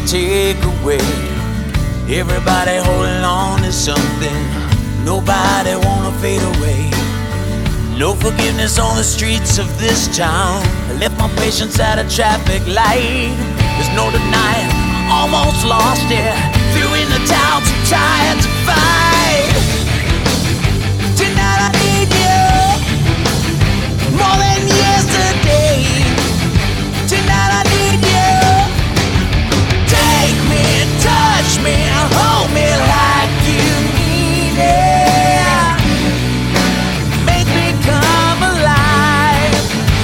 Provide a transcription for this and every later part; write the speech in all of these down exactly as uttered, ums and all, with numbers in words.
take away. Everybody holding on to something, nobody wanna fade away. No forgiveness on the streets of this town. I left my patience at a traffic light. There's no denying, almost lost it. Threw in the towel, too tired to fight. Tonight I need you more than yesterday. Tonight I need you. Take me, touch me, hold me like you need it. Make me come alive.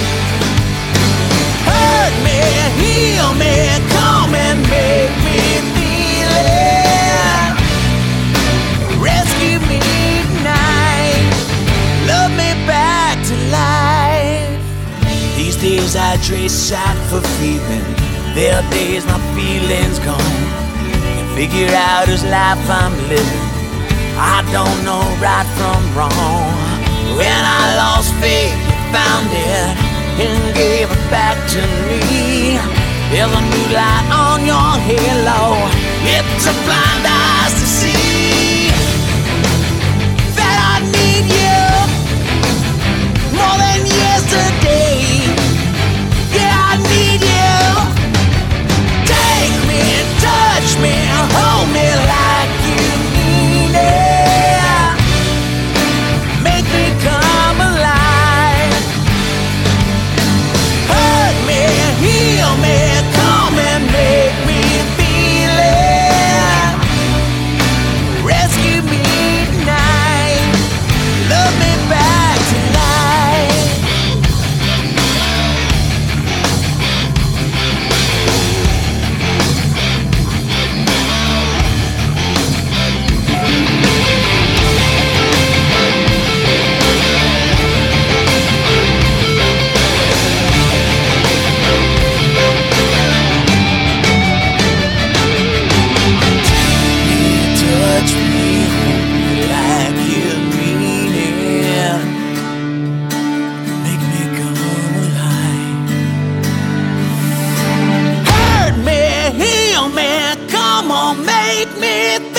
Hurt me, heal me, come and make me feel it. Rescue me tonight, love me back to life. These days I trace out for feeling. There are days my feelings gone. Can't figure out whose life I'm living. I don't know right from wrong. When I lost faith, you found it and gave it back to me. There's a new light on your halo. It's a blind eyes to see that I need you more than yesterday. Yeah, I need you. Take me, touch me, hold me like you need it. Make me come alive. Hurt me, heal me, come and make me feel it. Rescue me tonight, love me back to life. Touch me, hold me like you mean it. Make me come alive. Hurt me, heal me, come on, make me